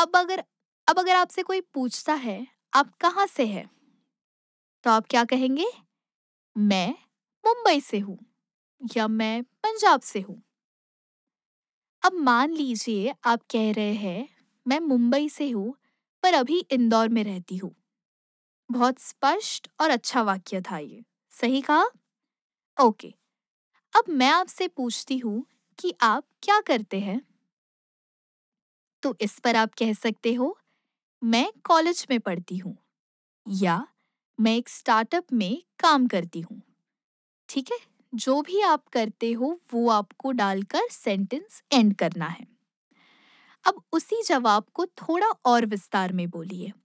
अब अगर अब अगर आपसे कोई पूछता है, आप कहाँ से हैं? तो आप क्या कहेंगे? मैं मुंबई से हूँ या मैं पंजाब से हूँ। अब मान लीजिए आप कह रहे हैं, मैं मुंबई से हूँ, पर अभी इंदौर में रहती हूँ। बहुत स्पष्ट और अच्छा वाक्य था ये। सही कहा? ओके। अब मैं आपसे पूछती हूँ कि आप क्या करते हैं? तो इस पर आप कह सकते हो, मैं कॉलेज में पढ़ती हूँ या मैं एक स्टार्टअप में काम करती हूँ। ठीक है? जो भी आप करते हो वो आपको डालकर सेंटेंस एंड करना है। अब उसी जवाब को थोड़ा और विस्तार में बोलिए।